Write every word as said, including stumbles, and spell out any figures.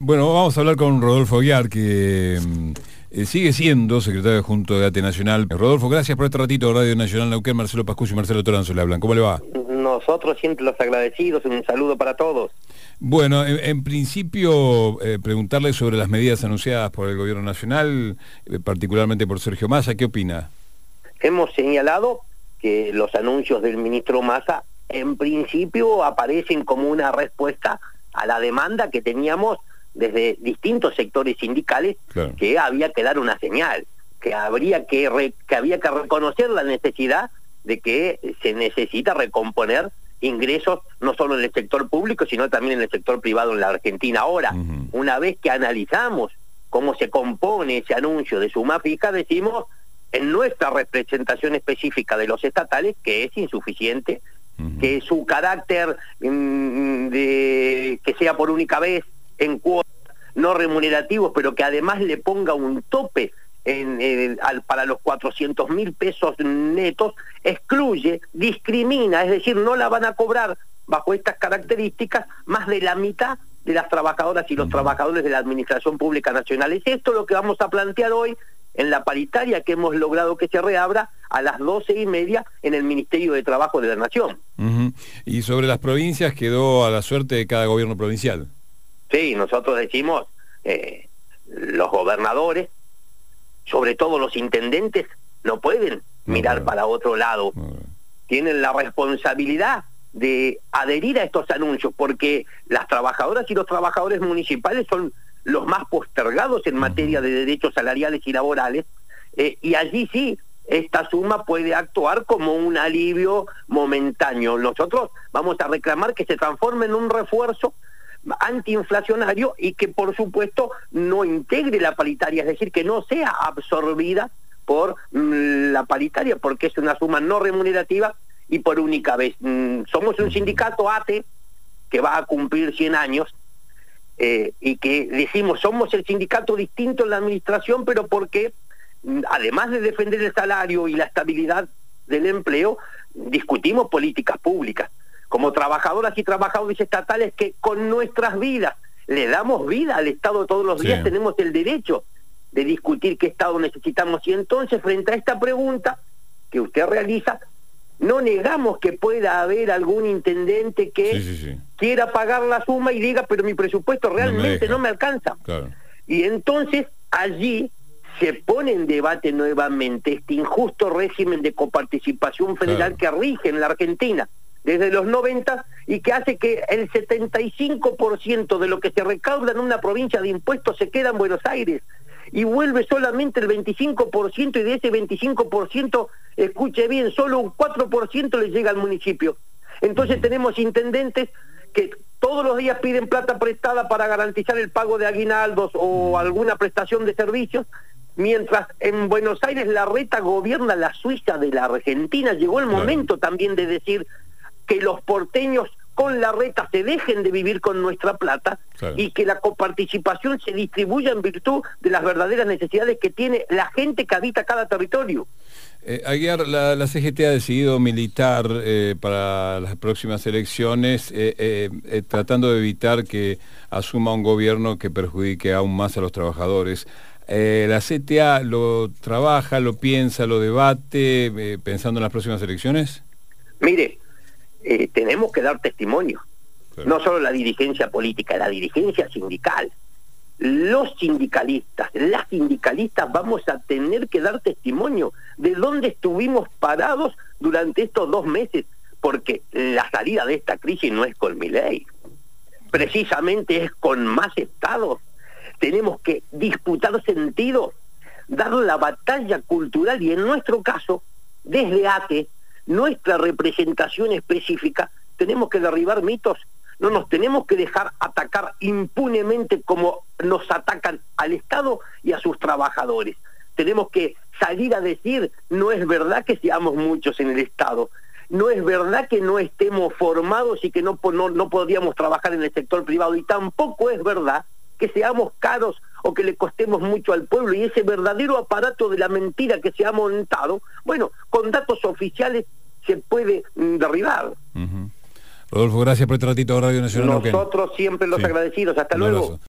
Bueno, vamos a hablar con Rodolfo Aguiar, que eh, sigue siendo secretario adjunto de ATE Nacional. Rodolfo, gracias por este ratito. Radio Nacional Neuquén, Marcelo Pascucci y Marcelo Toranzo le hablan. ¿Cómo le va? Nosotros siempre los agradecidos, un saludo para todos. Bueno, en, en principio, eh, preguntarle sobre las medidas anunciadas por el Gobierno Nacional, eh, particularmente por Sergio Massa. ¿Qué opina? Hemos señalado que los anuncios del ministro Massa, en principio, aparecen como una respuesta a la demanda que teníamos desde distintos sectores sindicales, claro, que había que dar una señal, que habría que, re, que había que reconocer la necesidad de que se necesita recomponer ingresos no solo en el sector público, sino también en el sector privado en la Argentina. Ahora, uh-huh. una vez que analizamos cómo se compone ese anuncio de suma fija, decimos en nuestra representación específica de los estatales que es insuficiente, uh-huh. que su carácter mmm, de que sea por única vez en cuotas no remunerativos, pero que además le ponga un tope en, en, al, para los cuatrocientos mil pesos netos, excluye, discrimina, es decir, no la van a cobrar bajo estas características más de la mitad de las trabajadoras y los uh-huh. trabajadores de la Administración Pública Nacional. Es esto lo que vamos a plantear hoy en la paritaria que hemos logrado que se reabra a las doce y media en el Ministerio de Trabajo de la Nación. Uh-huh. Y sobre las provincias quedó a la suerte de cada gobierno provincial. Sí, nosotros decimos, eh, los gobernadores, sobre todo los intendentes, no pueden no, mirar no, para otro lado. No, no. Tienen la responsabilidad de adherir a estos anuncios, porque las trabajadoras y los trabajadores municipales son los más postergados en materia de derechos salariales y laborales, eh, y allí sí, esta suma puede actuar como un alivio momentáneo. Nosotros vamos a reclamar que se transforme en un refuerzo antiinflacionario y que por supuesto no integre la paritaria, es decir, que no sea absorbida por mm, la paritaria, porque es una suma no remunerativa y por única vez. Mm, somos un sindicato ATE que va a cumplir cien años, eh, y que decimos somos el sindicato distinto en la administración, pero porque mm, además de defender el salario y la estabilidad del empleo, discutimos políticas públicas como trabajadoras y trabajadores estatales que con nuestras vidas le damos vida al Estado todos los días. Sí. Tenemos el derecho de discutir qué Estado necesitamos, y entonces frente a esta pregunta que usted realiza, no negamos que pueda haber algún intendente que sí, sí, sí. quiera pagar la suma y diga, pero mi presupuesto realmente no me, no me alcanza. Claro. Y entonces allí se pone en debate nuevamente este injusto régimen de coparticipación federal, claro, que rige en la Argentina desde los noventa y que hace que el setenta y cinco por ciento de lo que se recauda en una provincia de impuestos se queda en Buenos Aires y vuelve solamente el veinticinco por ciento, y de ese veinticinco por ciento, escuche bien, solo un cuatro por ciento le llega al municipio. Entonces tenemos intendentes que todos los días piden plata prestada para garantizar el pago de aguinaldos o alguna prestación de servicios, mientras en Buenos Aires la reta gobierna la Suiza de la Argentina. Llegó el momento también de decir que los porteños con la reta se dejen de vivir con nuestra plata, claro, y que la coparticipación se distribuya en virtud de las verdaderas necesidades que tiene la gente que habita cada territorio. Eh, Aguiar, la, la C G T ha decidido militar eh, para las próximas elecciones, eh, eh, eh, tratando de evitar que asuma un gobierno que perjudique aún más a los trabajadores. Eh, ¿La C T A lo trabaja, lo piensa, lo debate, eh, pensando en las próximas elecciones? Mire, Eh, tenemos que dar testimonio, claro, no solo la dirigencia política, la dirigencia sindical, los sindicalistas, las sindicalistas vamos a tener que dar testimonio de dónde estuvimos parados durante estos dos meses, porque la salida de esta crisis no es con Milei, precisamente es con más estados. Tenemos que disputar sentido, dar la batalla cultural, y en nuestro caso, desde ATE, nuestra representación específica, tenemos que derribar mitos, no nos tenemos que dejar atacar impunemente como nos atacan al Estado y a sus trabajadores. Tenemos que salir a decir, no es verdad que seamos muchos en el Estado, no es verdad que no estemos formados y que no, no, no podríamos trabajar en el sector privado, y tampoco es verdad que seamos caros o que le costemos mucho al pueblo, y ese verdadero aparato de la mentira que se ha montado, bueno, con datos oficiales se puede mm, derribar. Uh-huh. Rodolfo, gracias por este ratito de Radio Nacional. Nosotros siempre los sí. agradecidos. Hasta Un luego. Abrazo.